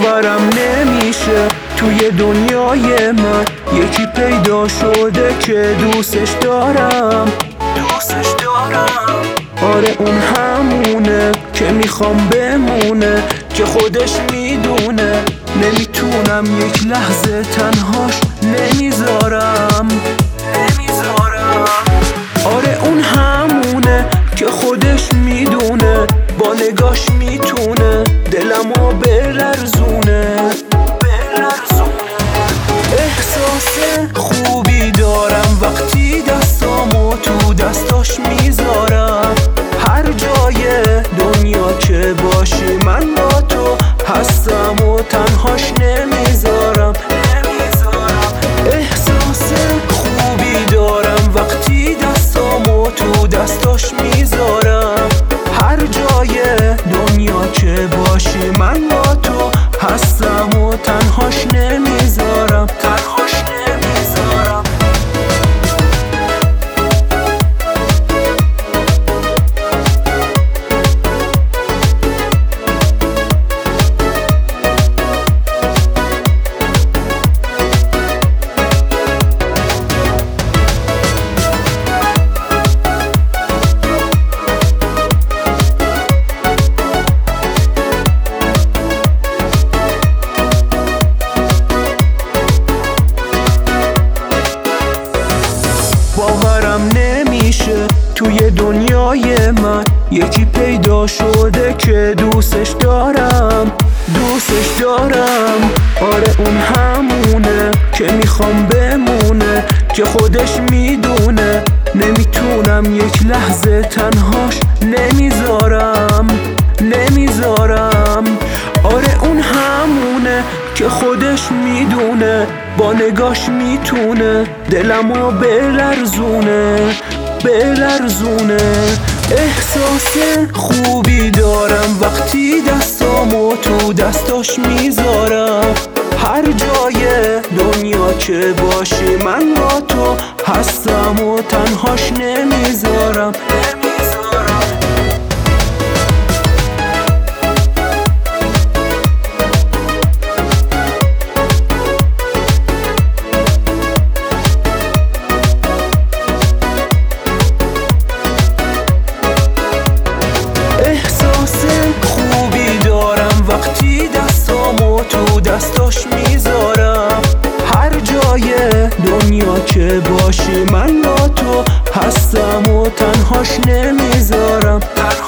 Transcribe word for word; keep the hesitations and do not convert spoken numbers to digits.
باورم نمیشه توی دنیای من یکی پیدا شده که دوستش دارم دوستش دارم آره اون همونه که میخوام بمونه که خودش میدونه نمیتونم یک لحظه تنهاش نمیذارم نمیذارم آره اون همونه که خودش میدونه با نگاش میتونه دلمو بلرزونه بلرزونه احساس خوبی دارم وقتی دستامو تو دستاش میذارم هر جای دنیا که باشی من با تو هستم و تنهاش نمیذارم نمیذارم احساس خوبی دارم وقتی دستامو تو دستاش میذارم هر جای دنیا که باشی من با تو هستم و تنهاش نمیذارم تنهاش نمیذارم باورم نمیشه توی دنیای من یکی پیدا شده که دوستش دارم دوستش دارم آره اون همونه که میخوام بمونه که خودش میدونه نمیتونم یک لحظه تنهاش نمیذارم نمیذارم آره اون همونه که خودش میدونه با نگاش میتونه دلمو بلرزونه بلرزونه احساس خوبی دارم وقتی دستامو تو دستاش میذارم هر جای دنیا که باشی من با تو هستم و تنهاش نمیذارم نمیذارم وقتی دستامو تو دستاش میذارم هر جای دنیا که باشی من با تو هستم و تنهاش نمیذارم